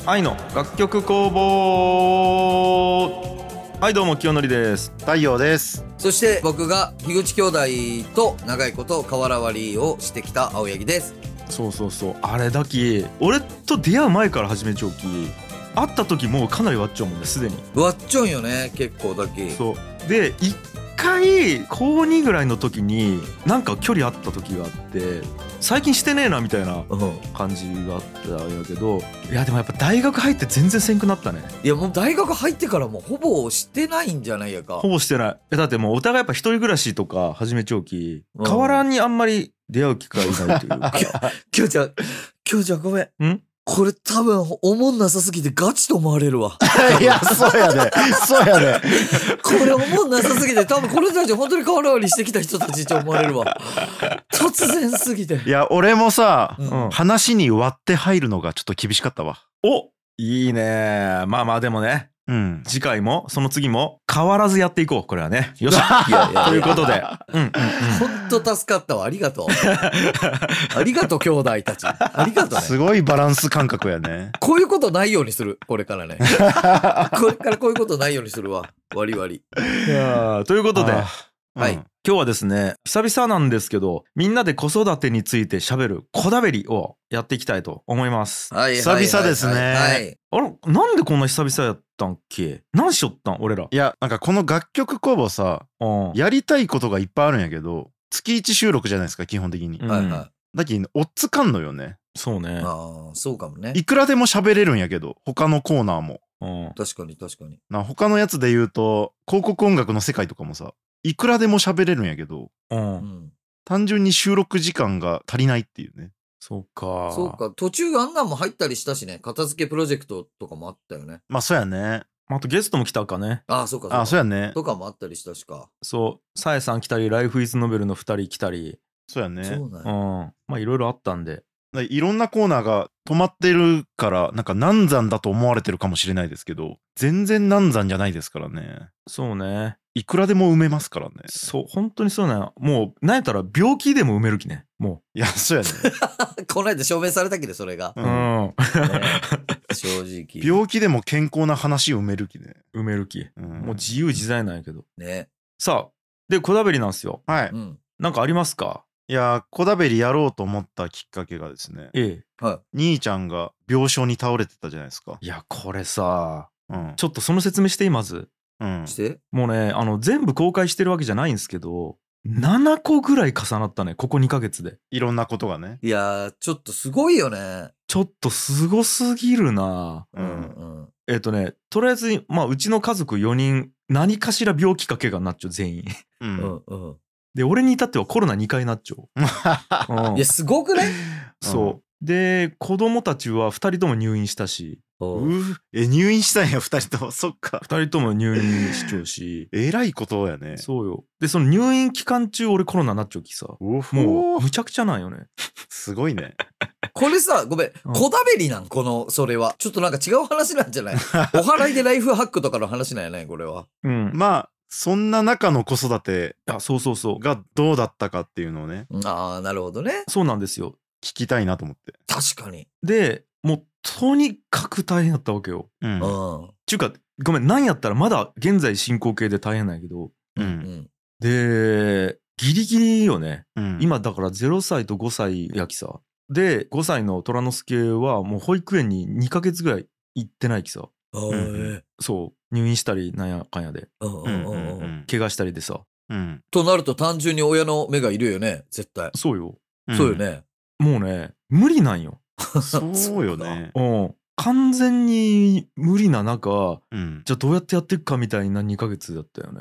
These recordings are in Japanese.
愛の楽曲工房。はい、どうも清則です。 太陽です。 そして僕が樋口兄弟と長いこと瓦割りをしてきた青柳です。 そうそうそう、あれだき俺と出会う前から始めちゃうき、会った時もうかなり割っちゃうもんね、すでに。 割っちゃうんよね、結構だけ。 そうで、一回高2ぐらいの時になんか距離あった時があって、最近してねえなみたいな感じがあったんやけど、いやでもやっぱ大学入って全然せんくなったね。 いやもう大学入ってからもうほぼしてないんじゃないやか。 ほぼしてない。だってもうお互いやっぱ一人暮らしとか始めちゃうき、河原にあんまり出会う機会ないというか。 今日ちゃんごめん。これ多分おもんなさすぎてガチと思われるわ。 いや、そうやね。そうやね。 これおもんなさすぎて多分この人たち本当に瓦割りしてきた人たちって思われるわ。突然すぎて。 いや、俺もさ、 うん話に割って入るのがちょっと厳しかったわ。 お、いいね。まあまあでもね、 うん。 次回もその次も変わらずやっていこう。これはね。よし。 いやいやということで、 ほんと助かったわ。ありがとう。ありがとう兄弟たち。ありがとうね。 すごいバランス感覚やね。 こういうことないようにする。これからね。これからこういうことないようにするわ。割り割り。 いやということで、 はい。 今日はですね、久々なんですけど、みんなで子育てについて喋るこだべりをやっていきたいと思います。 はい久々ですねはいあれ、なんでこんな久々やったんっけ？何しよったん俺ら。 いや、なんかこの楽曲工房さ、やりたいことがいっぱいあるんやけど、月1収録じゃないですか、基本的に。 はいはい。 だけど、おっつかんのよね。 そうね。 ああ、そうかもね。 いくらでも喋れるんやけど、他のコーナーも。 確かに確かに。 他のやつで言うと、広告音楽の世界とかもさ、いくらでも喋れるんやけど、単純に収録時間が足りないっていうね。 そうか。 そうか。途中あんなんも入ったりしたしね。片付けプロジェクトとかもあったよね。 まあ、そうやね。 あとゲストも来たかね。 ああ、そうか。 ああ、そうやね。 とかもあったりしたしか。 そう、さえさん来たり、ライフイズノベルの2人来たり。 そうやね。 そうなんや。 まあいろいろあったんで。 いろんなコーナーが止まってるから、なんか難産だと思われてるかもしれないですけど、全然難産じゃないですからね。 そうね。 いくらでも埋めますからね。 そう、本当にそうなんや。もう、なんやったら病気でも埋める気ね。もう。いや、そうやね。 この間証明されたけど、それが。正直。 病気でも健康な話を埋める気ね。 埋める気。もう自由自在なんやけど。 ね。 さあ、で、こだべりなんですよ。 はい。 なんかありますか？ いや、こだべりやろうと思ったきっかけがですね。兄ちゃんが病床に倒れてたじゃないですか。 いや、これさ、ちょっとその説明していい？まず。 して？ もうね、全部公開してるわけじゃないんですけど、7個ぐらい重なったね、ここ2ヶ月で。 いろんなことがね。 いやー、ちょっとすごいよね。 ちょっとすごすぎるな。とりあえず、まあ、うちの家族4人、何かしら病気か怪我になっちゃう、全員。で、俺に至ってはコロナ2回なっちゃう。 いや、すごくね？ そう。で、子供たちは2人とも入院したし。 入院したんや、2人とも。そっか。 2人とも入院しちゃうし。 えらいことやね。 そうよ。で、その入院期間中、俺コロナになっちゃうきさ。もう、むちゃくちゃなんよね。 すごいね。 これさ、ごめん、こだべりなんそれは。ちょっとなんか違う話なんじゃない？お祓いでライフハックとかの話なんやね、これは。 まあ、そんな中の子育てがどうだったかっていうのをね。 ああ、なるほどね。 そうなんですよ。 聞きたいなと思って。 確かに。 で、もうとにかく大変だったわけよ。ちゅうか、ごめん、なんやったらまだ現在進行形で大変なんやけど。で、ギリギリよね。今だから0歳と5歳やきさ。で、5歳の虎之助はもう保育園に2ヶ月ぐらい行ってないきさ。そう、入院したりなんやかんやで。怪我したりでさ。 となると単純に親の目がいるよね、絶対。 そうよ。 そうよね。 もうね、無理なんよ。 そうよね。 完全に無理な中、じゃあどうやってやっていくかみたいな2ヶ月だったよね。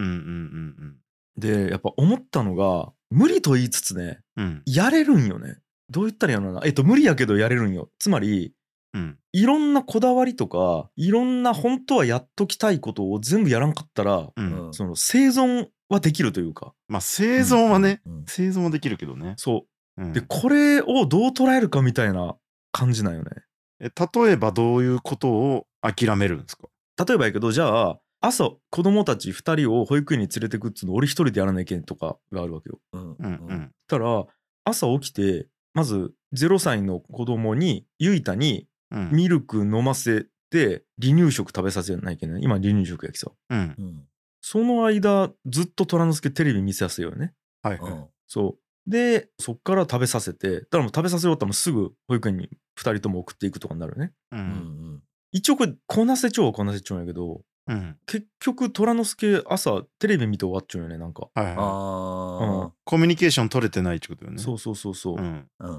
で、やっぱ思ったのが、無理と言いつつね、やれるんよね。どう言ったらいいのかな。無理やけどやれるんよ。つまり、いろんなこだわりとか、いろんな本当はやっときたいことを全部やらんかったら、その生存はできるというか。 まあ生存はね、生存はできるけどね。 そう。で、これをどう捉えるかみたいな感じなんよね。 例えばどういうことを諦めるんですか？ 例えばやけど、じゃあ、朝子供たち2人を保育園に連れてくっつうの俺1人でやらなきゃいけんとかがあるわけよ。たら、朝起きて、まず0歳の子供に、ゆいたに、 ミルク飲ませて離乳食食べさせないけどね。今離乳食やきさ。その間ずっと虎之助テレビ見せやすいよね。 はいはい。 そう。でそっから食べさせて、だからもう食べさせよったらもうすぐ保育園に2人とも送っていくとかになるね。一応これこなせちゃうはこなせちゃうんやけど、結局虎之助朝テレビ見て終わっちゃうよね、なんか。 コミュニケーション取れてないってことよね。 そう。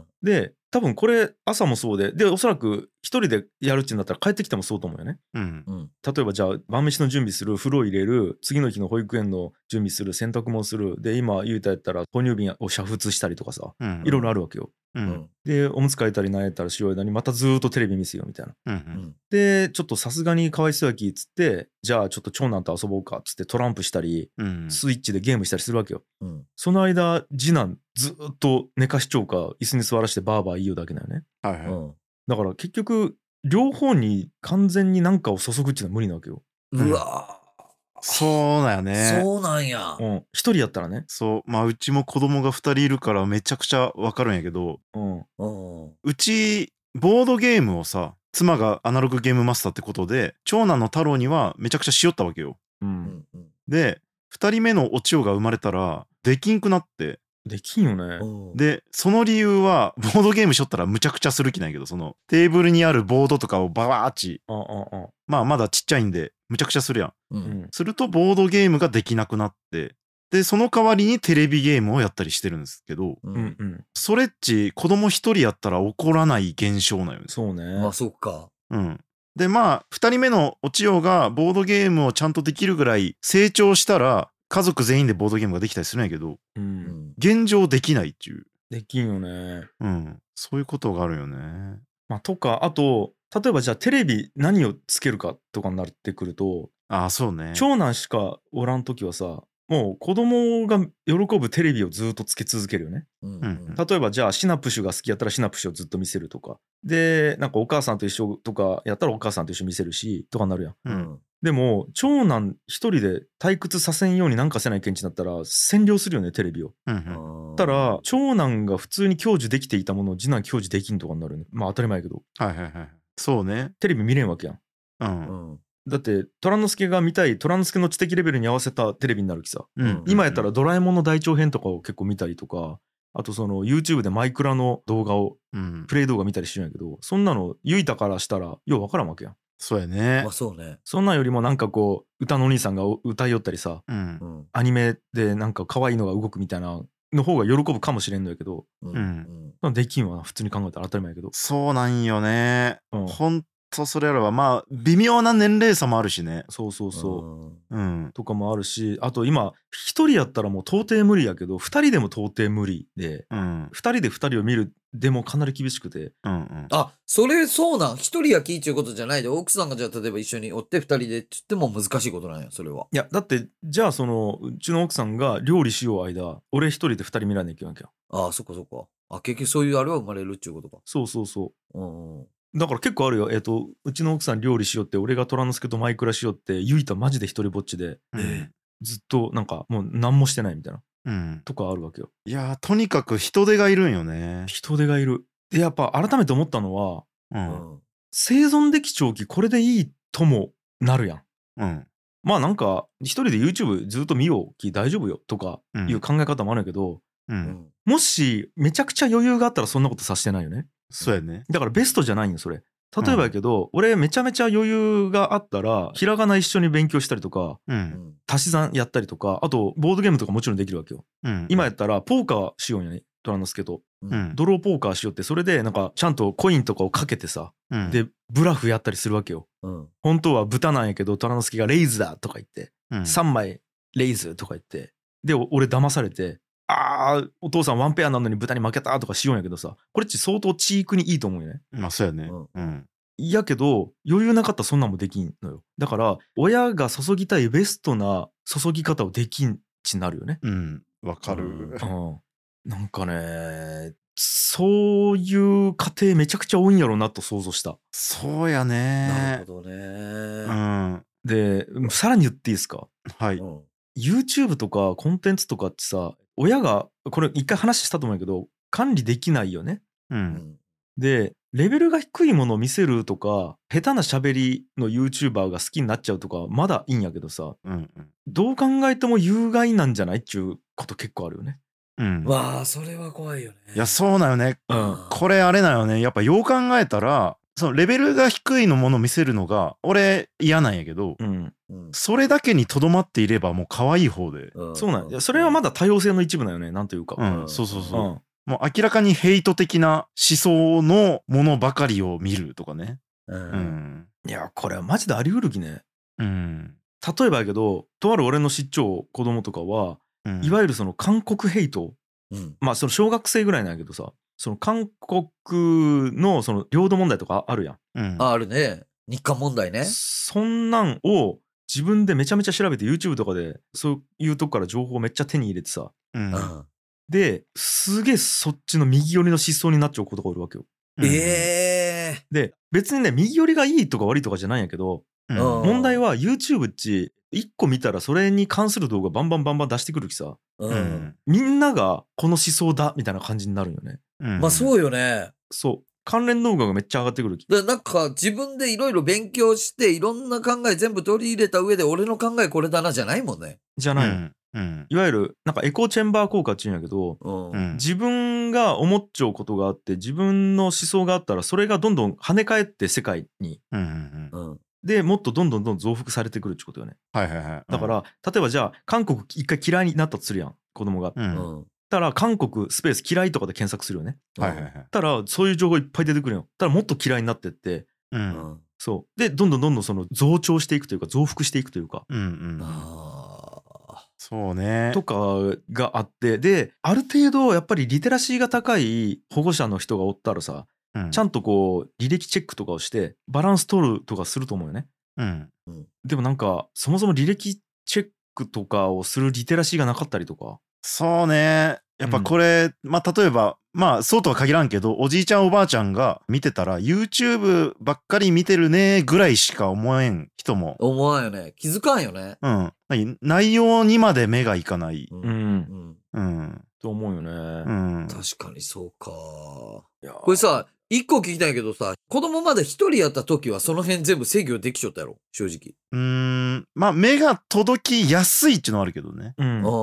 で多分これ朝もそうでおそらく一人でやるってなったら帰ってきてもそうと思うよね。例えばじゃあ晩飯の準備する、風呂入れる、次の日の保育園の準備する、洗濯もする、で今ゆうたやったら哺乳瓶を煮沸したりとかさ、いろいろあるわけよ。でおむつ替えたりなんやったらしよう間にまたずーっとテレビ見せようみたいな。でちょっとさすがにかわいそうやきっつって、じゃあちょっと長男と遊ぼうかっつってトランプしたり、スイッチでゲームしたりするわけよ。その間次男ずっと寝かしちゃうか椅子に座らしてバーバー言うだけだよね。だから結局両方に完全に何かを注ぐっていうのは無理なわけよ。 うわそうだよね。 そうなんや。 一人やったらね。 そう、まあうちも子供が2人いるからめちゃくちゃわかるんやけど、うちボードゲームをさ、妻がアナログゲームマスターってことで長男の太郎にはめちゃくちゃしよったわけよ。で2人目のお千代が生まれたらできんくなって。 できんよね。 でその理由はボードゲームしよったらむちゃくちゃする気ないけど、そのテーブルにあるボードとかをバーッチ、まあまだちっちゃいんでむちゃくちゃするやん。するとボードゲームができなくなって、でその代わりにテレビゲームをやったりしてるんですけど、それっち子供一人やったら起こらない現象なんよね。 そうね。 まあそっか。 でまあ2人目のお千代がボードゲームをちゃんとできるぐらい成長したら家族全員でボードゲームができたりするんやけど、現状できないっていう。 できんよね。 そういうことがあるよね。 まあとかあと例えばじゃあテレビ何をつけるかとかになってくると、 そうね。 長男しかおらん時はさ、もう子供が喜ぶテレビをずっとつけ続けるよね。例えばじゃあシナプシュが好きやったらシナプシュをずっと見せるとかで、なんかお母さんと一緒とかやったらお母さんと一緒見せるしとかなるやん。でも長男一人で退屈させんようになんかせないけんちになったら占領するよね、テレビを。たら長男が普通に享受できていたものを次男享受できんとかになるね。まあ当たり前やけど。 そうね。 テレビ見れんわけやん。だって虎之助が見たい虎之助の知的レベルに合わせたテレビになるきさ。今やったらドラえもんの大長編とかを結構見たりとか、あとその YouTube でマイクラの動画を、プレイ動画見たりしてるんやけど、そんなのゆいたからしたらようわからんわけやん。 そうやね。 まあそうね。 そんなんよりもなんかこう歌のお兄さんが歌いよったりさ、アニメでなんか可愛いのが動くみたいなの方が喜ぶかもしれんのやけど、できんわな、普通に考えたら当たり前やけど。 そうなんよね。ほんとそれらはまあ微妙な年齢差もあるしね。 そうとかもあるし、あと今一人やったらもう到底無理やけど二人でも到底無理で、二人で二人を見るでもかなり厳しくて、 それそうなん、一人やきっていうことじゃないで、奥さんがじゃあ例えば一緒におって二人でって言っても難しいことなんや、それは。 いやだってじゃあそのうちの奥さんが料理しよう間俺一人で二人見らんねきゃいけんわけや。 そっかそっか。結局そういうあれは生まれるっていうことか。 そうだから結構あるよ。うちの奥さん料理しよって俺が虎之助とマイクラしよってゆいたマジで一人ぼっちで、ずっとなんかもう何もしてないみたいな、とかあるわけよ。 いやとにかく人手がいるんよね。 人手がいる。でやっぱ改めて思ったのは、生存できちゃうきこれでいいともなるやん。まあなんか一人で YouTube ずっと見ようき大丈夫よとかいう考え方もあるんやけど、もしめちゃくちゃ余裕があったらそんなことさしてないよね。 そうやね。 だからベストじゃないんよそれ。例えばやけど、俺めちゃめちゃ余裕があったらひらがな一緒に勉強したりとか、足し算やったりとか、あとボードゲームとかもちろんできるわけよ。今やったらポーカーしようんやね、虎之助と。ドローポーカーしよって、それでなんかちゃんとコインとかをかけてさ、でブラフやったりするわけよ。本当は豚なんやけど虎之助がレイズだとか言って、3枚レイズとか言って、で俺騙されて、お父さんワンペアなのに豚に負けたとかしようんやけどさ、これっち相当チークにいいと思うよね。 まあそうやね。 やけど余裕なかったらそんなんもできんのよ。だから親が注ぎたいベストな注ぎ方をできんちなるよね。 わかる。 なんかね、そういう家庭めちゃくちゃ多いんやろうなと想像した。 そうやね。 なるほどね。 でさらに言っていいですか。 はい。 YouTube とかコンテンツとかってさ、親がこれ一回話したと思うけど管理できないよね。でレベルが低いものを見せるとか、下手な喋りの YouTuber が好きになっちゃうとか、まだいいんやけどさ、どう考えても有害なんじゃないっていうこと結構あるよね。 わあ、それは怖いよね。 いや、そうだよね。これあれだよね。やっぱよう考えたら、そのレベルが低いのものを見せるのが、俺嫌なんやけど、それだけにとどまっていればもう可愛い方で。 そうなんや。それはまだ多様性の一部だよね。なんというか。 そうそうそう。もう明らかにヘイト的な思想のものばかりを見るとかね。 いや、これはマジであり得るきね。例えばやけど、とある俺の知っちゃう子供とかは、いわゆるその韓国ヘイト、まあその小学生ぐらいなんやけどさ、その韓国のその領土問題とかあるやん。 あるね。日韓問題ね。 そんなんを自分でめちゃめちゃ調べて YouTube とかでそういうとこから情報をめっちゃ手に入れてさ。ですげえそっちの右寄りの思想になっちゃうことがおるわけよ。で、別にね、右寄りがいいとか悪いとかじゃないんやけど、問題は YouTube っち1個見たらそれに関する動画バンバン出してくるきさ、みんながこの思想だみたいな感じになるよね。 まあそうよね。 そう。関連動画がめっちゃ上がってくるき。 なんか自分でいろいろ勉強していろんな考え全部取り入れた上で俺の考えこれだなじゃないもんね。 じゃない。いわゆるなんかエコーチェンバー効果っていうんやけど、自分が思っちゃうことがあって自分の思想があったらそれがどんどん跳ね返って世界に、でもっとどんどん増幅されてくるってことよね。だから例えばじゃあ韓国一回嫌いになったとするやん、子供が。たら韓国スペース嫌いとかで検索するよね。たらそういう情報いっぱい出てくるよ。たらもっと嫌いになってって、そうでどんどんその増長していくというか増幅していくというか。 そうね。 とかがあって、である程度やっぱりリテラシーが高い保護者の人がおったらさ、ちゃんとこう履歴チェックとかをしてバランス取るとかすると思うよね。でもなんかそもそも履歴チェックとかをするリテラシーがなかったりとか。 そうね。やっぱこれ、まあ例えばまあそうとは限らんけど、おじいちゃんおばあちゃんが見てたら YouTube ばっかり見てるねぐらいしか思えん人も思わんよね。気づかんよね。 内容にまで目がいかない。 と思うよね。確かにそうか。これさ、一個聞きたいけどさ、子供まだ一人やった時はその辺全部制御できちゃったやろ、正直。 まあ目が届きやすいっていうのはあるけどね。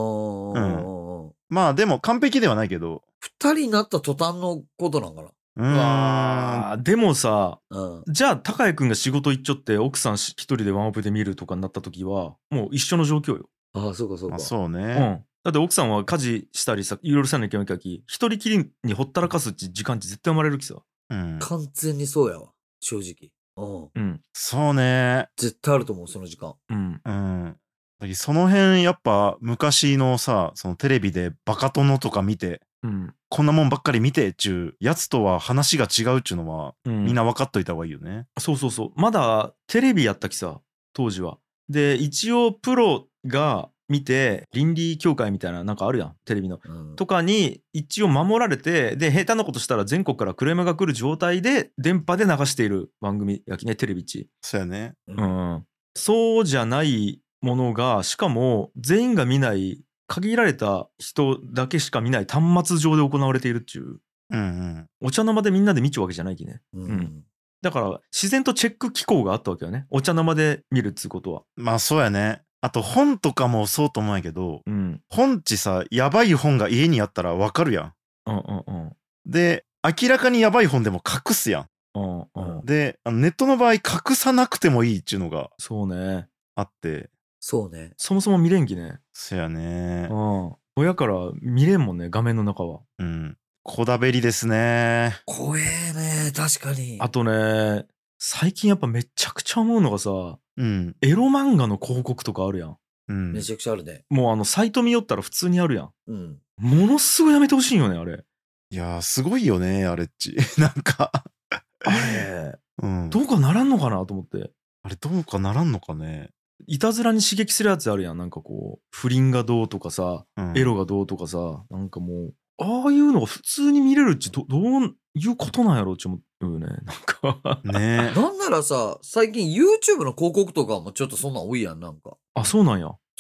まあでも完璧ではないけど。 二人になった途端のことなんかな。でもさ、じゃあ高谷くんが仕事行っちゃって奥さん一人でワンオペで見るとかになった時はもう一緒の状況よ。 そうかそうか。 そうね。 だって奥さんは家事したりさ、いろいろさなきゃいけないき、一人きりにほったらかす時間って絶対生まれるきさ。 完全にそうやわ、正直。 そうね。 絶対あると思う、その時間。 その辺やっぱ昔のさ、そのテレビでバカ殿とか見て、こんなもんばっかり見てっちゅうやつとは話が違うっちゅうのは、みんな分かっといた方がいいよね。 そうそうそう。まだテレビやったきさ、当時は。で一応プロが見て倫理協会みたいななんかあるやん、テレビの、とかに一応守られて、で下手なことしたら全国からクレームが来る状態で電波で流している番組やきね、テレビっち。 そうやね。 そうじゃないものが、しかも全員が見ない限られた人だけしか見ない端末上で行われているっちゅう、お茶の間でみんなで見ちゃうわけじゃないきね。だから自然とチェック機構があったわけよね、お茶の間で見るっつうことは。 まあそうやね。あと本とかもそうと思うんやけど、本っちさ、やばい本が家にあったらわかるやん。で明らかにやばい本でも隠すやん。でネットの場合隠さなくてもいいっちゅうのがそうねあって、 そうね、 そもそも見れんきね。 そやね。 親から見れんもんね、画面の中は。 こだべりですね。 怖えね、確かに。 あとね、最近やっぱめちゃくちゃ思うのがさ、エロ漫画の広告とかあるやん。 めちゃくちゃあるね。 もうサイト見よったら普通にあるやん。ものすごいやめてほしいよね、あれ。 いやーすごいよね、あれっち。なんかあれ、どうかならんのかなと思って。 あれどうかならんのかね。 いたずらに刺激するやつあるやん。なんかこう不倫がどうとかさ、エロがどうとかさ、なんかもうああいうのが普通に見れるっちどういうことなんやろうって思うよね、なんかね。 なんならさ、最近 YouTube の広告とかもちょっとそんなん多いやん、なんか。 あ、そうなんや。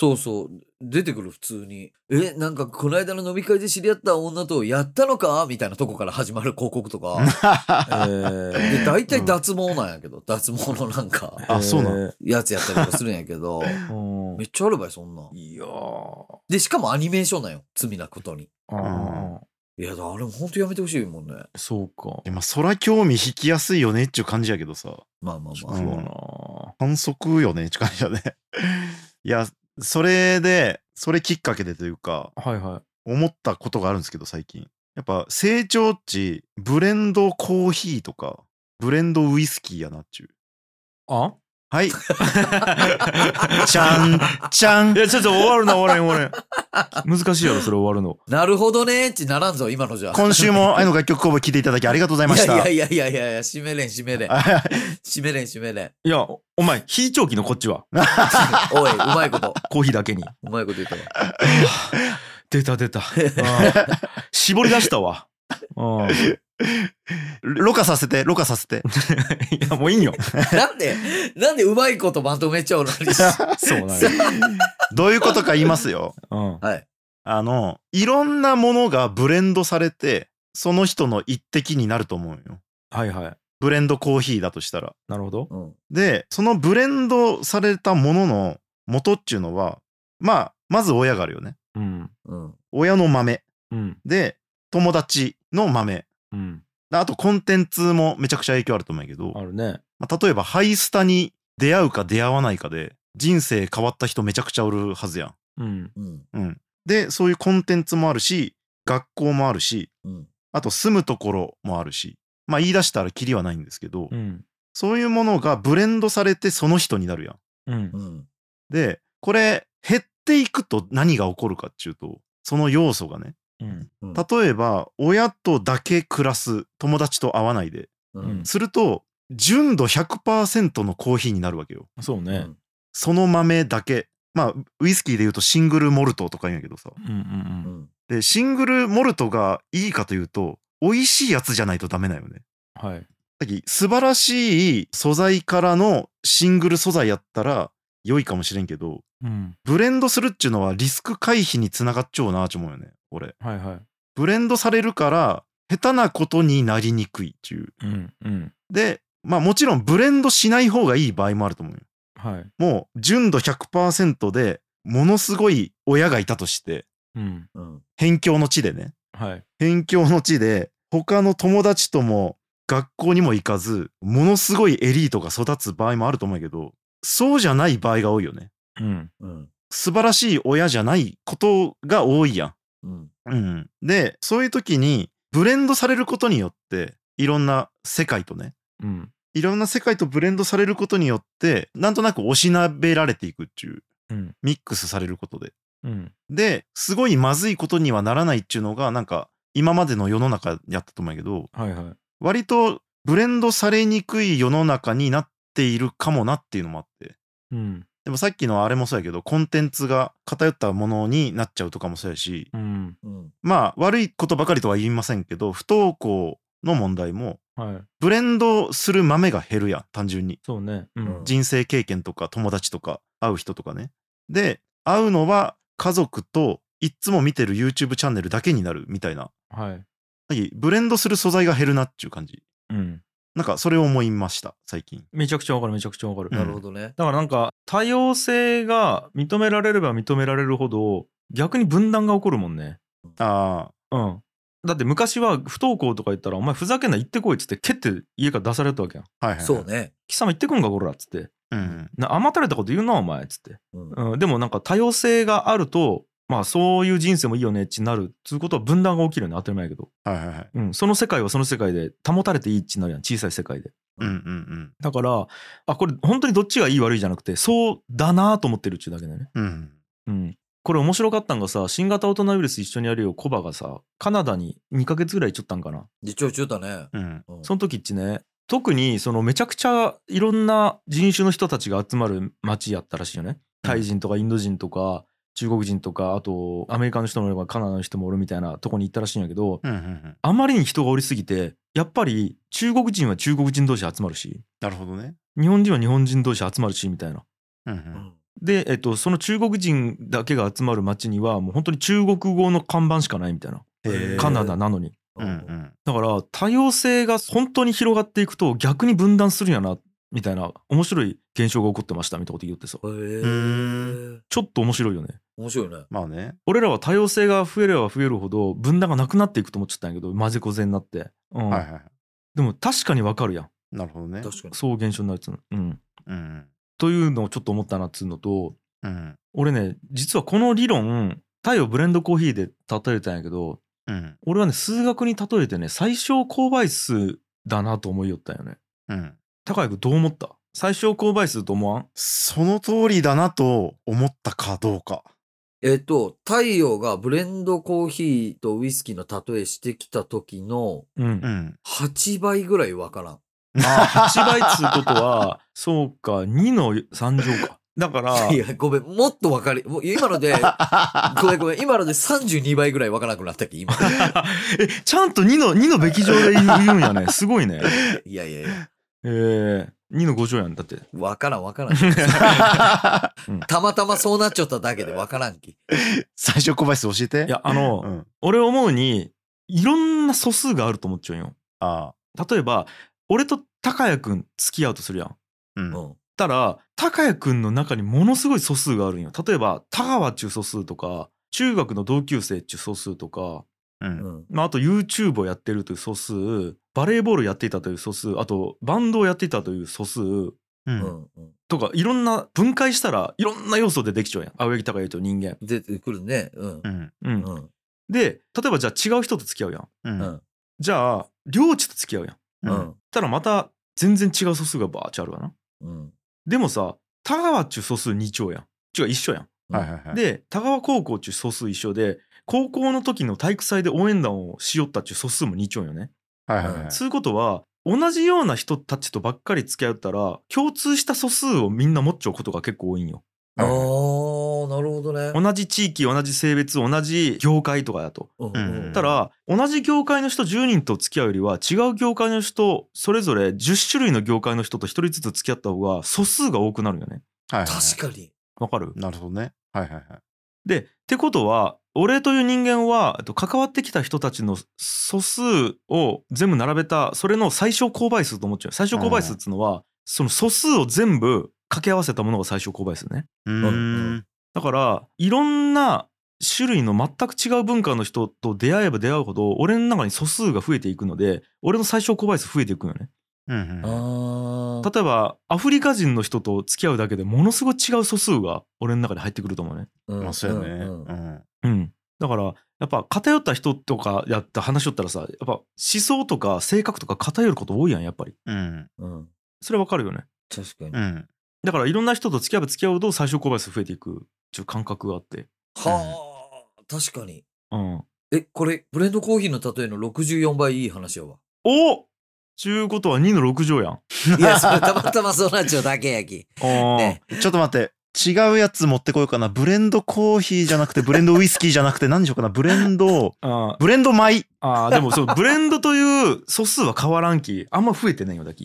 そうそう。出てくる普通に。なんかこの間の飲み会で知り合った女とやったのかみたいなとこから始まる広告とか。で、大体脱毛なんやけど、脱毛のなんか。 そうなん。 やつやったりとかするんやけど。めっちゃあるばい、そんな。 いやで、しかもアニメーションなんよ。罪なことに。いや、あれもほんとやめてほしいもんね。 そうか。 そら興味引きやすいよねっていう感じやけどさ。 まあ。 反則よねって感じだね。いや、それきっかけでというか、思ったことがあるんですけど、最近。やっぱ成長っち、ブレンドコーヒーとか、ブレンドウイスキーやなっちゅう。 あはい。ちゃん。 いや、終わるな、終われん。難しいやろ、それ終わるの。 なるほどねーってならんぞ、今のじゃ。 今週も愛の楽曲工房聞いていただきありがとうございました。 いや、締めれん。締めれん。 いや、お前、非長期のこっちは。 おい、うまいこと。 コーヒーだけに。 うまいこと言ったわ。 出た。絞り出したわ。 ろ過させて。 いや、もういいよ。 なんでうまいことまとめちゃうのに。 そうなんや。 どういうことか言いますよ。 はい。 いろんなものがブレンドされて、その人の一滴になると思うよ。ブレンドコーヒーだとしたら。 なるほど。 で、そのブレンドされたものの元っていうのは、まず親があるよね。親の豆。で、友達の豆。あとコンテンツもめちゃくちゃ影響あると思うんやけど、 あるね。 例えばハイスタに出会うか出会わないかで人生変わった人めちゃくちゃおるはずやん。で、そういうコンテンツもあるし、学校もあるし、あと住むところもあるし、言い出したらキリはないんですけど、そういうものがブレンドされてその人になるやん。で、これ減っていくと何が起こるかっていうと、その要素がね、例えば親とだけ暮らす、友達と会わないで、すると純度 100% のコーヒーになるわけよ。 そうね。 その豆だけ。ウイスキーで言うとシングルモルトとか言うんやけどさ。で、シングルモルトがいいかというと、美味しいやつじゃないとダメだよね。素晴らしい素材からのシングル素材やったら良いかもしれんけど、ブレンドするっちゅうのはリスク回避につながっちゃうなと思うよね、俺。ブレンドされるから下手なことになりにくいっちゅう。で、もちろんブレンドしない方がいい場合もあると思うよ。もう純度 100% でものすごい親がいたとして、辺境の地でね、辺境の地で他の友達とも学校にも行かず、ものすごいエリートが育つ場合もあると思うけど、そうじゃない場合が多いよね。素晴らしい親じゃないことが多いやん。で、そういう時にブレンドされることによっていろんな世界とね、いろんな世界とブレンドされることによってなんとなくおしなべられていくっていう、ミックスされることで、で、すごいまずいことにはならないっていうのがなんか今までの世の中やったと思うんやけど、割とブレンドされにくい世の中になっているかもなっていうのもあって、でもさっきのあれもそうやけど、コンテンツが偏ったものになっちゃうとかもそうやし、悪いことばかりとは言いませんけど、不登校の問題も、ブレンドする豆が減るやん、単純に。 そうね。 人生経験とか友達とか会う人とかね。で、会うのは家族といつも見てる YouTube チャンネルだけになるみたいな。ブレンドする素材が減るなっていう感じ。なんかそれを思いました、最近。 めちゃくちゃわかる。 なるほどね。 だからなんか多様性が認められれば認められるほど逆に分断が起こるもんね。だって昔は不登校とか言ったらお前ふざけんな行ってこいっつって蹴って家から出されたわけやん。 そうね。 貴様行ってくんかこらっつって。甘たれたこと言うなお前っつって。でもなんか多様性があるとそういう人生もいいよねってなるっていうことは分断が起きるよね、当たり前やけど。その世界はその世界で保たれていいってなるやん、小さい世界で。だからこれ本当にどっちがいい悪いじゃなくてそうだなと思ってるっちゅうだけだよね。これ面白かったんがさ、新型オトナウイルス一緒にやるよコバがさ、カナダに2ヶ月ぐらい行っちゃったんかな。 一応行っちゃったね。 その時っちね、特にそのめちゃくちゃいろんな人種の人たちが集まる街やったらしいよね。タイ人とかインド人とか中国人とか、あとアメリカの人もいればカナダの人もおるみたいなとこに行ったらしいんやけど、あまりに人がおりすぎてやっぱり中国人は中国人同士集まるし、 なるほどね。 日本人は日本人同士集まるしみたいな。 で、その中国人だけが集まる街にはもう本当に中国語の看板しかないみたいな。カナダなのに。だから多様性が本当に広がっていくと逆に分断するんやなみたいな面白い現象が起こってましたみたいなこと言ってさ。ちょっと面白いよね。 面白いね。 まあね。 俺らは多様性が増えれば増えるほど分断がなくなっていくと思っちゃったんやけど、混ぜこぜになって。はいはい。でも確かにわかるやん。 なるほどね。 確かに。 そう現象になるっつうの。というのをちょっと思ったなっつうのと、俺ね実はこの理論タイをブレンドコーヒーで例えたんやけど、俺はね数学に例えてね最小公倍数だなと思いよったんよね。高井君どう思った？最小公倍数と思わん？ その通りだなと思ったかどうか。 太陽がブレンドコーヒーとウイスキーの例えしてきた時の8倍ぐらいわからん。 8倍っつうことはそうか2の3乗か。だからいやごめんもっとわかり今のでごめん今ので32倍ぐらいわからなくなったっけ今ちゃんと2のべき乗で言うんやね。すごいね。 いや 2の5乗やんだって。 わからんたまたまそうなっちゃっただけでわからんき。 最小公倍数教えて。 いや俺思うにいろんな素数があると思っちゃうよ。例えば俺と高谷くん付き合うとするやん。たら高谷くんの中にものすごい素数があるんよ。例えば田川っちゅう素数とか中学の同級生っちゅう素数とか、あと YouTube をやってるという素数、バレーボールやっていたという素数、あとバンドをやっていたという素数、とかいろんな分解したらいろんな要素でできちゃうやん。青柳高也と人間出てくるね。 で例えばじゃあ違う人と付き合うやん。じゃあ領地と付き合うやん。たらまた全然違う素数がバーッチあるわな。でもさ田川っちゅう素数2兆やん。一緒やん。で田川高校っちゅう素数一緒で高校の時の体育祭で応援団をしよったっちゅう素数も2兆よね。そういうことは同じような人たちとばっかり付き合ったら共通した素数をみんな持っちゃうことが結構多いんよ。 なるほどね。 同じ地域同じ性別同じ業界とかだと。ただ同じ業界の人10人と付き合うよりは違う業界の人それぞれ10種類の業界の人と1人ずつ付き合った方が素数が多くなるよね。 確かに。 わかる？ なるほどね。 でってことは俺という人間は関わってきた人たちの素数を全部並べたそれの最小公倍数と思っちゃう。最小公倍数っていうのはその素数を全部掛け合わせたものが最小公倍数ね。だからいろんな種類の全く違う文化の人と出会えば出会うほど俺の中に素数が増えていくので俺の最小公倍数増えていくよね。例えばアフリカ人の人と付き合うだけでものすごい違う素数が俺の中に入ってくると思うね。 そうやね。 だからやっぱ偏った人とかやった話しとったらさやっぱ思想とか性格とか偏ること多いやんやっぱり。それわかるよね。 確かに。 だからいろんな人と付き合えば付き合うと最小公倍数増えていくっていう感覚があって。 確かに。これブレンドコーヒーの例えの64倍いい話やわ。 おちゅうことは2の6乗やん。 いやそれたまたまそうなっちゃうだけやき。 ね、ちょっと待って。違うやつ持ってこようかな。ブレンドコーヒーじゃなくてブレンドウイスキーじゃなくて何でしようかな。ブレンド米。 でもそうブレンドという素数は変わらんきあんま増えてないよだき。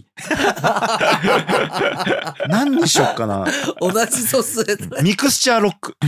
何にしようかな。 同じ素数ミクスチャーロック。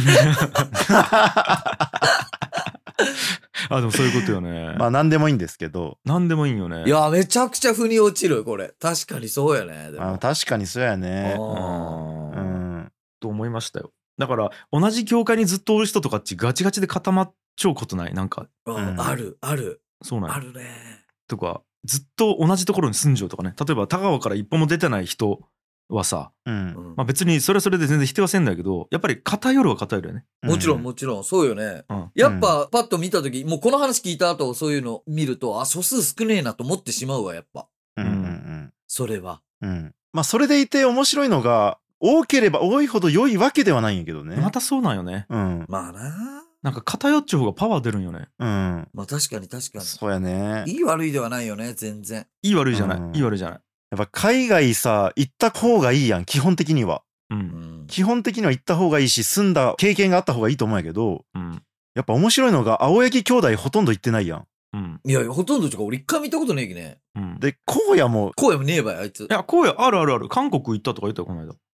でもそういうことよね。 まあ何でもいいんですけど。 何でもいいよね。 いやめちゃくちゃ腑に落ちるこれ。確かにそうやね。 確かにそうやね。 と思いましたよ。だから同じ業界にずっとおる人とかってガチガチで固まっちゃうことないなんか。 ある。 そうなんや。 あるね。 とかずっと同じところに住んじゃうとかね。例えば田川から一歩も出てない人はさ、別にそれはそれで全然否定はせんだけどやっぱり偏るは偏るよね。 もちろんそうよね。やっぱパッと見た時もうこの話聞いた後そういうの見ると素数少ねえなと思ってしまうわやっぱ。それは。 まあそれでいて面白いのが多ければ多いほど良いわけではないんやけどね。 またそうなんよね。 まあな。 なんか偏っちゃう方がパワー出るんよね。 まあ確かに。 そうやね。 いい悪いではないよね全然。 いい悪いじゃない。いい悪いじゃない。 やっぱ海外さ行った方がいいやん基本的には。基本的には行った方がいいし住んだ経験があった方がいいと思うんやけど、やっぱ面白いのが青柳兄弟ほとんど行ってないやん。 いやほとんどとか俺一回見たことねえきね。 で荒野もねえばよあいつ。 いや荒野ある。韓国行ったとか言ったよこの間。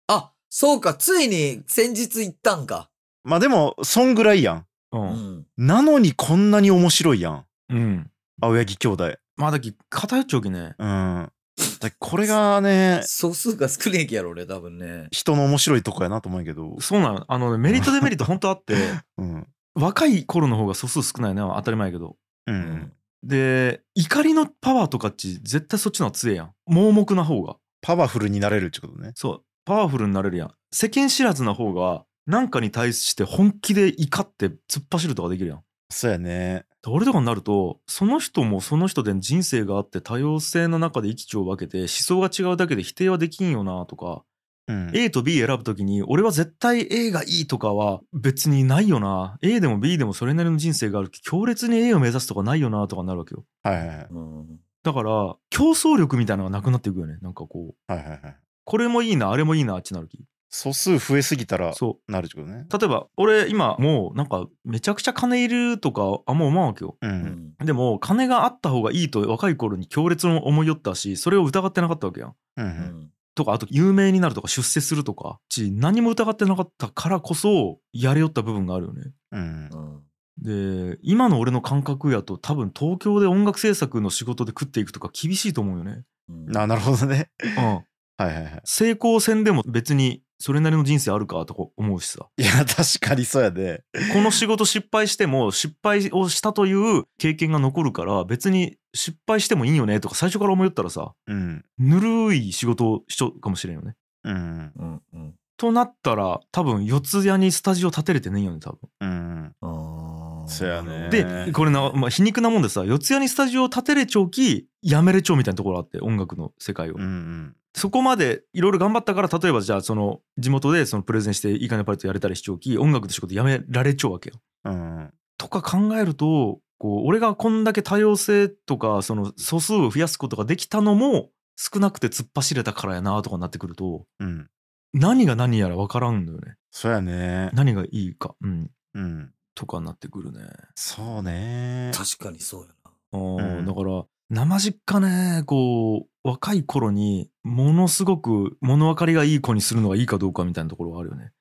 そうか、ついに先日行ったんか。 まあでも、そんぐらいやん。 うん。 なのにこんなに面白いやん。 うん。 青柳兄弟。 まあだき、偏っちゃうきね。 うん。だこれがね、 素数が少ねえきやろね、多分ね。 人の面白いとこやなと思うけど。 そうなの。メリットデメリット本当あって、うん、若い頃の方が素数少ないのは当たり前やけど。うん。で、怒りのパワーとかっち絶対そっちの方が強えやん。盲目な方が。 パワフルになれるってことね。 そう。パワフルになれるやん。世間知らずな方が、なんかに対して本気で怒って突っ走るとかできるやん。 そうやね。 俺とかになると、その人もその人で人生があって多様性の中で生き地を分けて思想が違うだけで否定はできんよなとか、うん、A と B 選ぶときに俺は絶対 A がいいとかは別にないよな。A でも B でもそれなりの人生がある。強烈に A を目指すとかないよなとかなるわけよ。はいはいはい。だから競争力みたいなのがなくなっていくよね。なんかこう。はいはいはい。これもいいな、あれもいいなってなる気。 素数増えすぎたらなるってことね。 例えば俺今もうなんかめちゃくちゃ金いるとかあんま思わんわけよ、うんうん、でも金があった方がいいと若い頃に強烈に思いよったし、それを疑ってなかったわけやん、うんうん、とかあと有名になるとか出世するとか何も疑ってなかったからこそやれよった部分があるよね、うんうん、で今の俺の感覚やと多分東京で音楽制作の仕事で食っていくとか厳しいと思うよね、 うん、なるほどね、うん、はいはいはい、 成功戦でも別にそれなりの人生あるかとか思うしさ。 いや確かにそうやで、 この仕事失敗しても失敗をしたという経験が残るから別に失敗してもいいよねとか最初から思いよったらさ、うん、ぬるい仕事をしちゃうかもしれんよね、うんうんうん、となったら多分四谷にスタジオ建てれてねえよね多分、うん、 そうやね。 でこれな、まあ、皮肉なもんでさ、四谷にスタジオ建てれちゃうきやめれちゃうみたいなところあって、音楽の世界を、うんうん、そこまでいろいろ頑張ったから、例えばじゃあその地元でそのプレゼンしていいかねパレットやれたりしちゃうき、音楽の仕事やめられちゃうわけよ、うん、とか考えるとこう俺がこんだけ多様性とかその素数を増やすことができたのも少なくて突っ走れたからやなとかなってくると、うん、何が何やら分からんのよね。 そうやね。 何がいいか、うんうん、とかなってくるね。 そうね。 確かにそうやな、うん、だから生実家ね、こう若い頃にものすごく物分かりがいい子にするのがいいかどうかみたいなところがあるよね。 うん、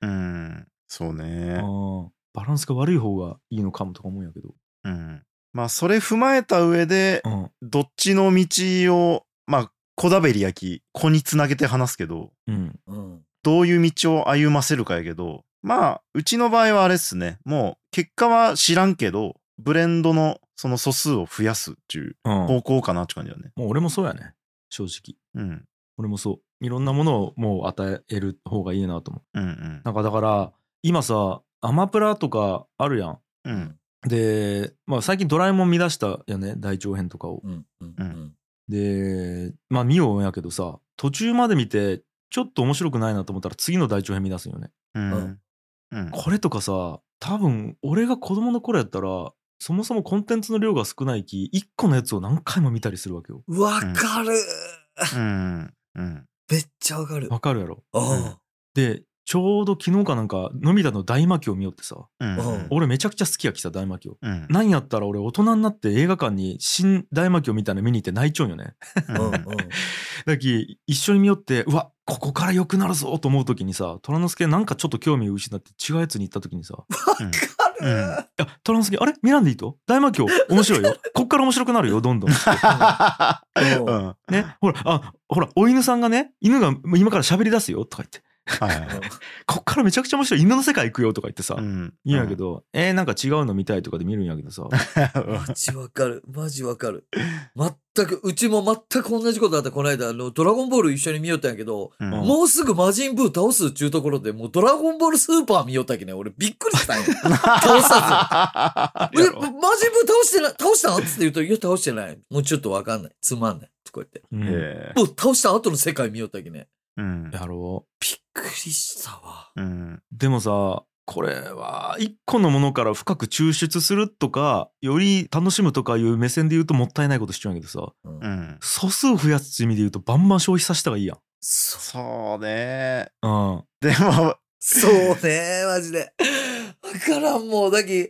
そうね。 バランスが悪い方がいいのかもとか思うんやけど、 うん、まあそれ踏まえた上で、うん、どっちの道をまあこだべり焼き子につなげて話すけど、うんうん、どういう道を歩ませるかやけど、まあうちの場合はあれっすね、もう結果は知らんけどブレンドのその素数を増やすっていう方向かなって感じだね、 もう俺もそうやね正直、うん、俺もそういろんなものをもう与える方がいいなと思う、うんうん、なんかだから今さアマプラとかあるやん、うん、で、まあ、最近ドラえもん見出したよね大長編とかを、うんうんうん、でまあ見ようんやけどさ途中まで見てちょっと面白くないなと思ったら次の大長編見出すよね、うんうん、これとかさ多分俺が子供の頃やったらそもそもコンテンツの量が少ないき1個のやつを何回も見たりするわけよ。 わかる、うんうん、めっちゃわかる。 わかるやろ、うん、でちょうど昨日かなんかのび太の大魔教見よってさ、うんうん、俺めちゃくちゃ好きやきさ大魔教、うん、なんやったら俺大人になって映画館に新大魔教みたいな見に行って泣いちゃうんよねうん、うん、だき一緒に見よってうわここから良くなるぞと思う時にさ虎之助なんかちょっと興味を失って違うやつに行った時にさわかる、うん、いや虎之助あれ見らんでいいと大魔教面白いよこっから面白くなるよどんどん、うん、ねほらお犬さんがね犬が今から喋り出すよとか言ってこっからめちゃくちゃ面白い犬の世界行くよとか言ってさ、うん、いいんやけど、なんか違うの見たいとかで見るんやけどさマジわかるマジわかる全くうちも全く同じことあったこの間ドラゴンボール一緒に見よったんやけど、うん、もうすぐ魔人ブー倒すっちゅうところでもうドラゴンボールスーパー見よったきね俺びっくりしたんよ倒さず魔人ブー倒したのって言うといや倒してないもうちょっとわかんないつまんないとか言って、もう倒した後の世界見よったきね、 うん、やろうびっくりしたわ、 うん、でもさこれは一個のものから深く抽出するとかより楽しむとかいう目線で言うともったいないことしちゃうんやけどさ、うん、素数増やすって意味で言うとバンバン消費させた方がいいやん。 そうね、 うん、 でもそうねマジで分からんもうだき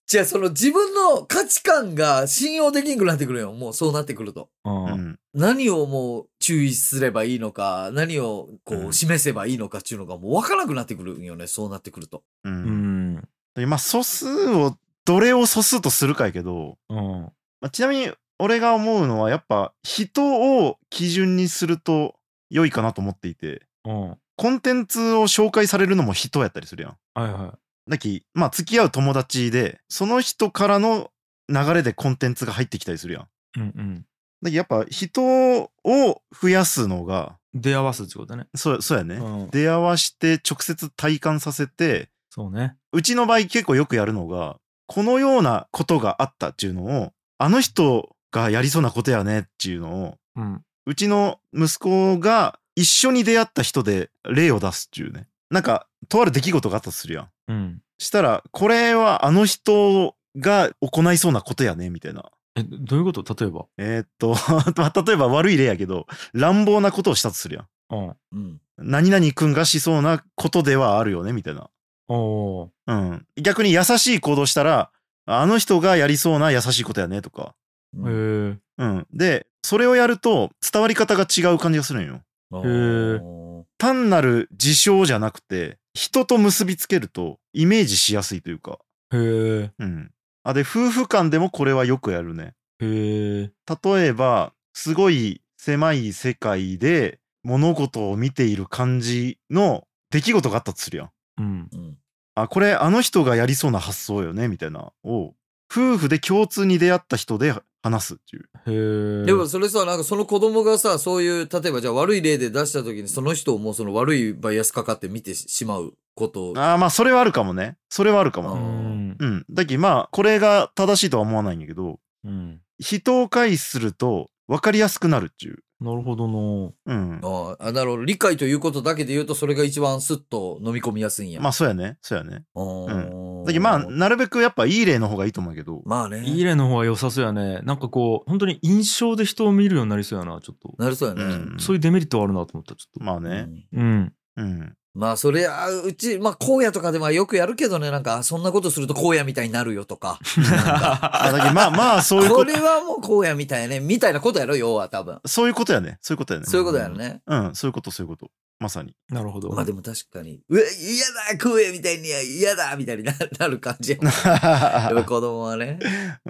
じゃあその自分の価値観が信用できんくなってくるよ。もうそうなってくると。何をもう注意すればいいのか、何をこう示せばいいのかっていうのがもう分からなくなってくるんよね。そうなってくると。 今素数をどれを素数とするかやけど、ちなみに俺が思うのはやっぱ人を基準にすると良いかなと思っていて、コンテンツを紹介されるのも人やったりするやん。だき付き合う友達でその人からの流れでコンテンツが入ってきたりするやん。だきやっぱ人を増やすのが出会わすってことね。 そうやね、出会わして直接体感させて、 そうね。 うちの場合結構よくやるのが、このようなことがあったっていうのを、あの人がやりそうなことやねっていうのを、うちの息子が一緒に出会った人で例を出すっていうね。なんかとある出来事があったとするやん。したらこれはあの人が行いそうなことやねみたいな。 どういうこと？例えば例えば悪い例やけど、乱暴なことをしたとするやん。何々くんがしそうなことではあるよねみたいな。逆に優しい行動したら、あの人がやりそうな優しいことやねとか。でそれをやると伝わり方が違う感じがするんよ。単なる事象じゃなくて人と結びつけるとイメージしやすいというか。で夫婦間でもこれはよくやるね。例えばすごい狭い世界で物事を見ている感じの出来事があったとするやん。これあの人がやりそうな発想よねみたいなを夫婦で共通に出会った人で話すっていう。 でもそれさ、なんかその子供がさ、そういう、例えばじゃあ悪い例で出した時にその人をもうその悪いバイアスかかって見てしまうことを。 それはあるかもね。それはあるかも。だけどこれが正しいとは思わないんだけど、人を介すると分かりやすくなるっていう。 なるほどな。 なるほど。理解ということだけで言うとそれが一番スッと飲み込みやすいんや。 そうやね。だけどなるべくやっぱいい例の方がいいと思うけど。 いい例の方が良さそうやね。なんかこう本当に印象で人を見るようになりそうやな、ちょっと。 なりそうやね。 そういうデメリットはあるなと思った、ちょっと。それうち荒野とかでもよくやるけどね、なんかそんなことすると荒野みたいになるよとか。 そういうこれはもう荒野みたいねみたいなことやろ、要は多分。 そういうことやね。そういうことやね。 そういうことやね。 そういうこと。まさに。 なるほど。 でも確かに、嫌だ荒野みたいに嫌だみたいになる感じや。やっぱ子供はね。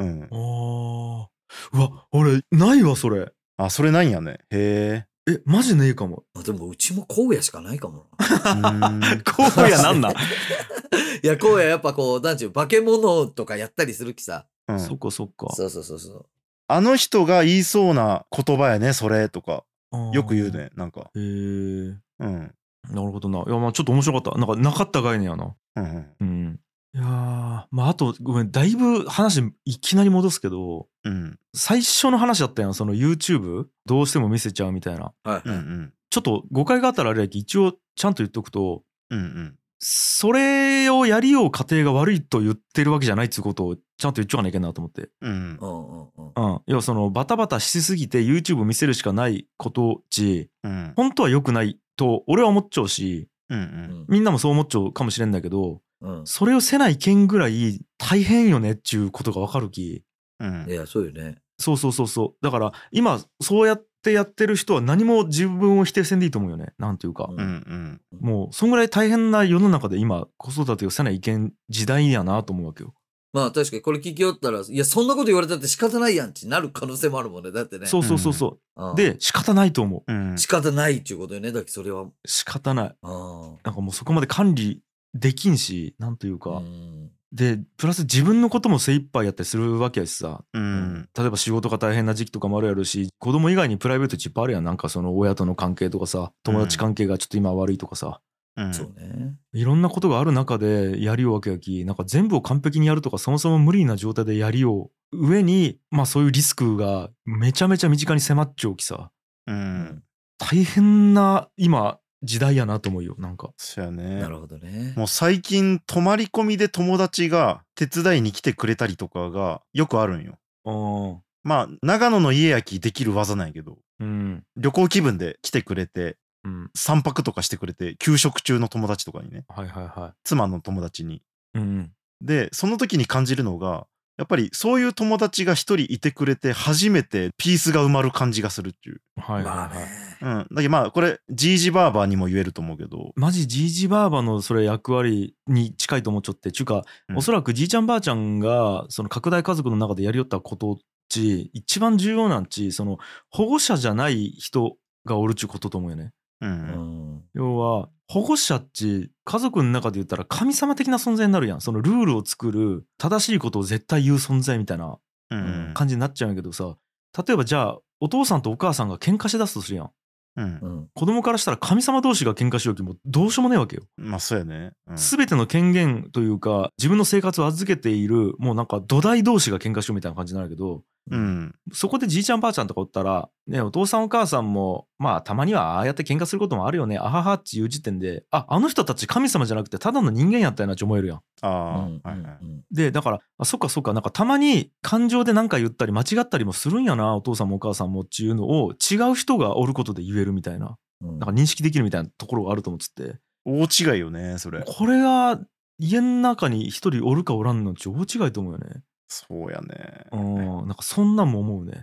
うわ、俺ないわそれ。 それないんやね。へえ。 マジねえかも。 でもうちも荒野しかないかも。 荒野なんだ。 いや荒野やっぱこうなんちゅう化け物とかやったりするきさ。 そっか。そう。 あの人が言いそうな言葉やねそれとかよく言うね、なんか。 なるほどな。いやちょっと面白かった。なんかなかった概念やな。いやあとごめん、だいぶ話いきなり戻すけど、最初の話だったやん、その YouTube どうしても見せちゃうみたいな。ちょっと誤解があったらあれやけど、一応ちゃんと言っとくと、それをやりよう過程が悪いと言ってるわけじゃないっていうことをちゃんと言っちゃわなきゃいけないなと思って。要はそのバタバタしすぎて YouTube 見せるしかないことち、本当は良くないと俺は思っちゃうし、みんなもそう思っちゃうかもしれんだけど、それをせないけんぐらい大変よねっちゅうことが分かるき。 いやそうよね。 そう。だから今そうやってやってる人は何も自分を否定せんでいいと思うよね。なんていうか、もうそんぐらい大変な世の中で今子育てをせないけん時代やなと思うわけよ。 確かにこれ聞きよったら、いやそんなこと言われたって仕方ないやんってなる可能性もあるもんね。だってね。 そう。で仕方ないと思う。仕方ないっていうことよね。だってそれは仕方ない。なんかもうそこまで管理できんし、なんというか、でプラス自分のことも精一杯やったりするわけやしさ、例えば仕事が大変な時期とかもあるやろし、子供以外にプライベートいっぱいあるやん。なんかその親との関係とかさ、友達関係がちょっと今悪いとかさ、 そうね、 いろんなことがある中でやりようわけやき、なんか全部を完璧にやるとかそもそも無理な状態でやりよう上に、そういうリスクがめちゃめちゃ身近に迫っちゃうきさ、大変な今時代やなと思うよ。なんかそうやね。 なるほどね。 もう最近泊まり込みで友達が手伝いに来てくれたりとかがよくあるんよ。長野の家焼きできる技なんやけど、旅行気分で来てくれて、3泊とかしてくれて、休職中の友達とかにね、妻の友達に。 で、その時に感じるのが、やっぱりそういう友達が一人いてくれて初めてピースが埋まる感じがするっていう。 はいはいはい。 だけどまあこれジージバーバーにも言えると思うけど。 マジジージバーバーのそれ役割に近いと思っちゃって。ちゅうか、おそらくじいちゃんばあちゃんがその拡大家族の中でやりよったことっち、一番重要なんち、その保護者じゃない人がおるっちゅうことと思うよね。要は保護者っち家族の中で言ったら神様的な存在になるやん。そのルールを作る正しいことを絶対言う存在みたいな感じになっちゃうんやけどさ、例えばじゃあお父さんとお母さんが喧嘩しだすとするやん。子供からしたら神様同士が喧嘩しようきもどうしようもねえわけよ。 まあそうやね。 全ての権限というか自分の生活を預けているもうなんか土台同士が喧嘩しようみたいな感じになるけど、そこでじいちゃんばあちゃんとかおったら、ね、お父さんお母さんもまあたまにはああやって喧嘩することもあるよね、あははっていう時点で、あの人たち神様じゃなくてただの人間やったよなって思えるやん。でだからそっかそっか、なんかたまに感情で何か言ったり間違ったりもするんやな、お父さんもお母さんもっていうのを違う人がおることで言えるみたいな、なんか認識できるみたいなところがあると思ってて。 大違いよねそれ。 これが家の中に一人おるかおらんのち大違いと思うよね。 そうやね。 なんかそんなんも思うね。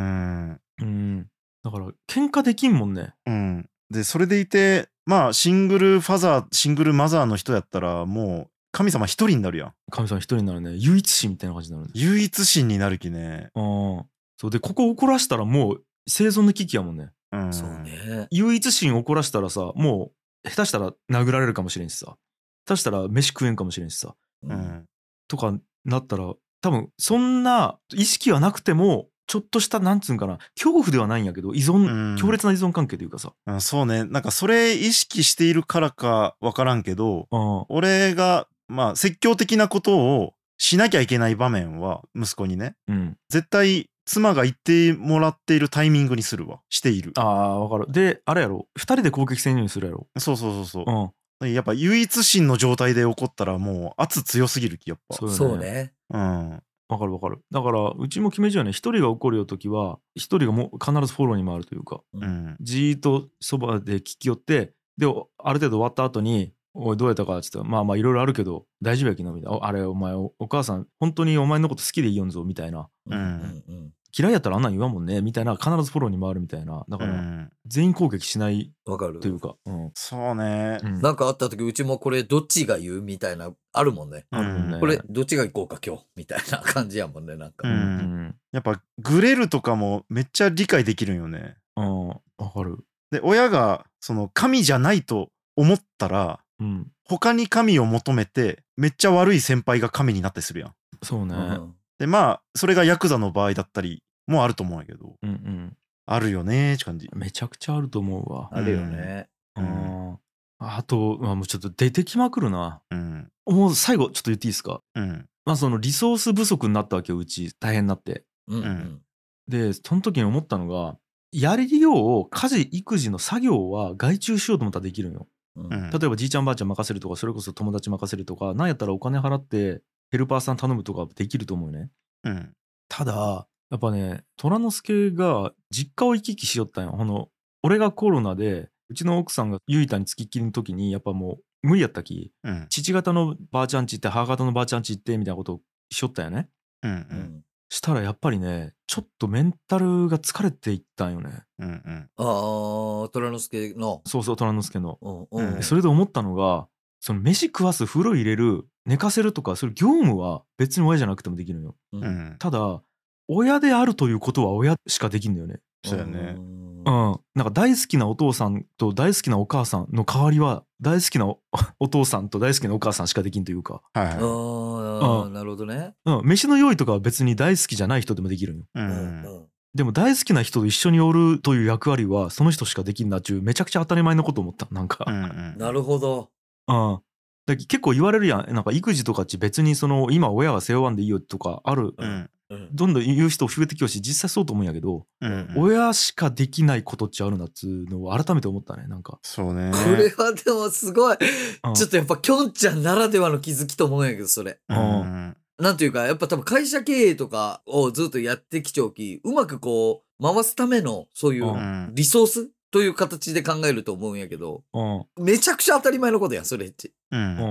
だから喧嘩できんもんね。 でそれでいてまあシングルファザーシングルマザーの人やったらもう神様一人になるやん。 神様一人になるね。唯一神みたいな感じになるね。 唯一神になるきね。 そうでここ怒らしたらもう生存の危機やもんね。 そうね。 唯一神怒らしたらさ、もう下手したら殴られるかもしれんしさ、下手したら飯食えんかもしれんしさ、とかなったら多分そんな意識はなくてもちょっとしたなんつうんかな、恐怖ではないんやけど強烈な依存関係というかさ、 そうね。なんかそれ意識しているからか分からんけど、俺がまあ説教的なことをしなきゃいけない場面は息子にね、絶対妻が言ってもらっているタイミングにするわ。している。 分かる。であれやろ、2人で攻撃せんようにするやろ。 そうやっぱ唯一神の状態で起こったらもう圧強すぎるきやっぱ。 そうね。 わかるわかる。だからうちも決めちゃうね。一人が怒るよときは一人がもう必ずフォローに回るというか、じーっとそばで聞き寄って、である程度終わった後に「おいどうやったか」っつって「まあまあいろいろあるけど大丈夫やきな」みたいな「あれお前 お母さん本当にお前のこと好きでいいよんぞ」みたいな、嫌いやったらあんなん言わんもんねみたいな、必ずフォローに回るみたいな。だから全員攻撃しないというか、 そうね。 なんかあった時うちもこれどっちが言うみたいなあるもんね。これどっちが行こうか今日みたいな感じやもんね。なんかやっぱグレるとかもめっちゃ理解できるんよね。 わかる。 で親がその神じゃないと思ったら、他に神を求めてめっちゃ悪い先輩が神になってするやん。 そうね。 でまあそれがヤクザの場合だったりもあると思うんやけど、あるよねーって感じ。 めちゃくちゃあると思うわ。 あるよね。 あともうちょっと出てきまくるな。もう最後ちょっと言っていいですか。まあそのリソース不足になったわけよ、うち大変になって。でその時に思ったのが、やりよう家事育児の作業は外注しようと思ったらできるんよ。例えばじいちゃんばあちゃん任せるとか、それこそ友達任せるとか、なんやったらお金払ってヘルパーさん頼むとかできると思うね。ただやっぱね、虎之助が実家を行き来しよったんよ。俺がコロナでうちの奥さんがゆいたに付きっきりの時にやっぱもう無理やったき、父方のばあちゃんち行って母方のばあちゃんち行ってみたいなことをしよったよね。したらやっぱりね、ちょっとメンタルが疲れていったんよね。 虎之助の。 そうそう、虎之助の。それで思ったのが、その飯食わす、風呂入れる、寝かせるとか、それ業務は別に親じゃなくてもできるのよ。ただ親であるということは親しかできんだよね。 そうやね。 なんか大好きなお父さんと大好きなお母さんの代わりは大好きなお父さんと大好きなお母さんしかできんというか。 なるほどね。 飯の用意とかは別に大好きじゃない人でもできるの。でも大好きな人と一緒におるという役割はその人しかできんなっちゅう、めちゃくちゃ当たり前のこと思った。なんかなるほど。 だ結構言われるやん。なんか育児とかっち別にその今親は背負わんでいいよとかある。どんどん言う人増えてきよし、実際そうと思うんやけど、親しかできないことっちゃあるなっつうのを改めて思ったね。なんかそうね。 これはでもすごい、ちょっとやっぱきょんちゃんならではの気づきと思うんやけど、それなんていうか、やっぱ多分会社経営とかをずっとやってきちゃうき、うまくこう回すためのそういうリソースという形で考えると思うんやけど、めちゃくちゃ当たり前のことやんそれっち。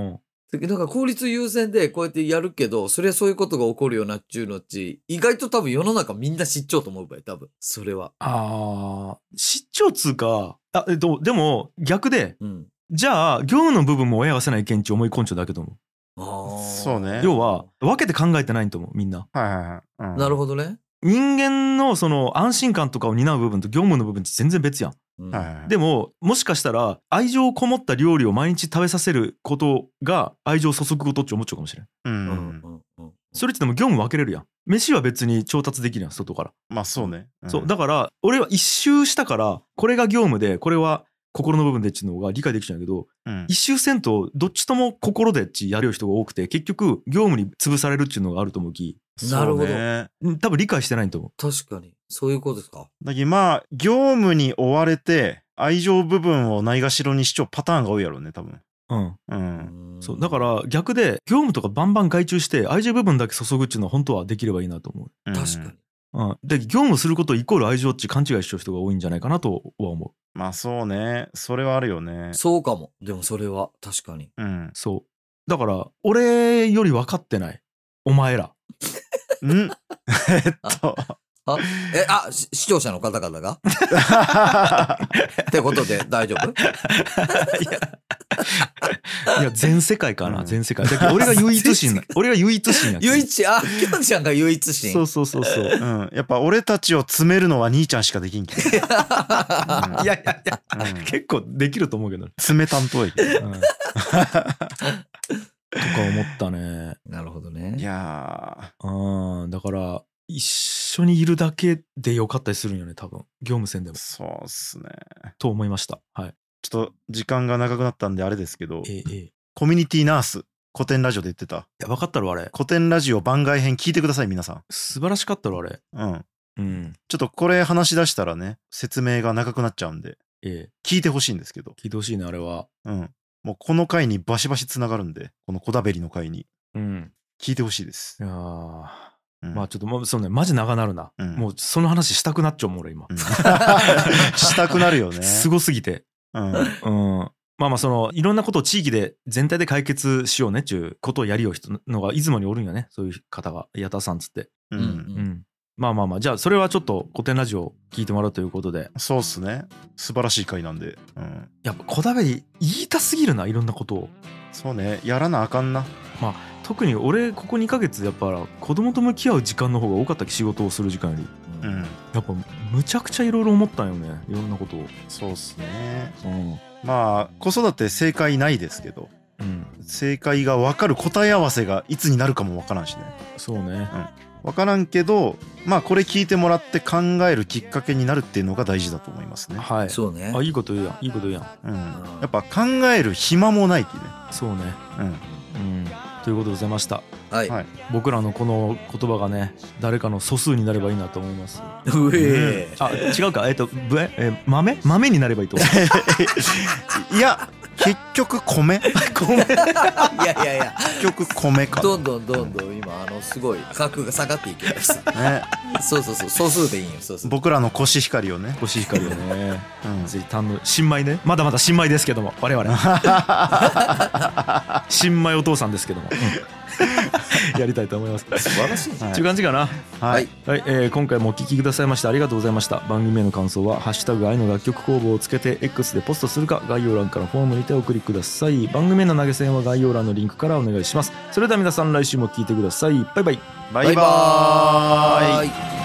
だから効率優先でこうやってやるけど、それはそういうことが起こるようなっちゅうのっち、意外と多分世の中みんな知っちゃうと思うばい、多分。それは。 知っちゃうつうか、でも逆で、じゃあ業務の部分も親がせないけんち思い込んちゃうだけと思う。 そうね。 要は分けて考えてないと思う、みんな。 なるほどね。 人間のその安心感とかを担う部分と業務の部分って全然別やん。でももしかしたら愛情こもった料理を毎日食べさせることが愛情を注ぐことって思っちゃうかもしれん。それってでも業務分けれるやん。飯は別に調達できるやん、外から。 まあそうね。 そうだから俺は一周したからこれが業務でこれは心の部分でっちの方が理解できちゃうんやけど、一周せんとどっちとも心でっちやる人が多くて結局業務に潰されるっていうのがあると思うき。 なるほど。 多分理解してないと思う。 確かにそういうことですか。 だけどまあ業務に追われて愛情部分をないがしろにしちゃうパターンが多いやろうね多分。そうだから逆で業務とかバンバン外注して愛情部分だけ注ぐっていうのは本当はできればいいなと思う。 確かに。 で業務することイコール愛情って勘違いしちゃう人が多いんじゃないかなとは思う。 まあそうね、それはあるよね。 そうかも。でもそれは確かに。 そうだから俺より分かってないお前ら。 視聴者の方々がってことで大丈夫？ いや全世界かな、全世界。だけど俺が唯一心や。 唯一、きょんちゃんが唯一心。 そう。 やっぱ俺たちを詰めるのは兄ちゃんしかできんけど。いや、結構できると思うけど。 詰め担当やけど。 とか思ったね。 なるほどね。 いやだから一緒にいるだけでよかったりするんよね多分業務戦でも。 そうっすね。 と思いました。はい。 ちょっと時間が長くなったんであれですけど、コミュニティナース古典ラジオで言ってた。いや分かったろあれ。 古典ラジオ番外編聞いてください皆さん。 素晴らしかったろあれ。 ちょっとこれ話し出したらね説明が長くなっちゃうんで、聞いてほしいんですけど。 聞いてほしいねあれは。 もうこの回にバシバシつながるんで、このこだべりの回に、聞いてほしいです。 いやまあちょっともうそうねマジ長なるな、もうその話したくなっちゃうもん俺今、 したくなるよね。 すごすぎて。まあそのいろんなことを地域で全体で解決しようねっていうことをやりよう人のが出雲におるんやね、そういう方が矢田さんつって。まあじゃあそれはちょっと古典ラジオ聞いてもらうということで。 そうっすね、素晴らしい回なんで。 やっぱこだわり言いたすぎるな、いろんなことを。 そうね、やらなあかんな。 まあ特に俺ここ2ヶ月やっぱ子供と向き合う時間の方が多かったき、仕事をする時間より。やっぱむちゃくちゃいろいろ思ったんよね、いろんなことを。 そうっすね。まあ子育て正解ないですけど、正解が分かる答え合わせがいつになるかも分からんしね。 そうね、 分からんけど、まあこれ聞いてもらって考えるきっかけになるっていうのが大事だと思いますね。 はい、 そうね。 いいこと言うやん、いいこと言うやん。 やっぱ考える暇もないきね。 そうね。ということでございました。 はい。 僕らのこの言葉がね、誰かの素数になればいいなと思います。 違うか、豆になればいいと思う。いや。結局米いや結局米か。 どんどん今すごい価格が下がっていきましたね。そう素数でいいよ。 僕らのコシヒカリをね、 ぜひ堪能。新米ね、まだまだ新米ですけども、我々新米お父さんですけども、やりたいと思います。 素晴らしい。 という感じかな。 はい。 今回もお聞きくださいましてありがとうございました。番組への感想はハッシュタグ愛の楽曲工房をつけて X でポストするか、概要欄からフォームにてお送りください。番組への投げ銭は概要欄のリンクからお願いします。それでは皆さん来週も聞いてください。バイバイ。 バイバーイ。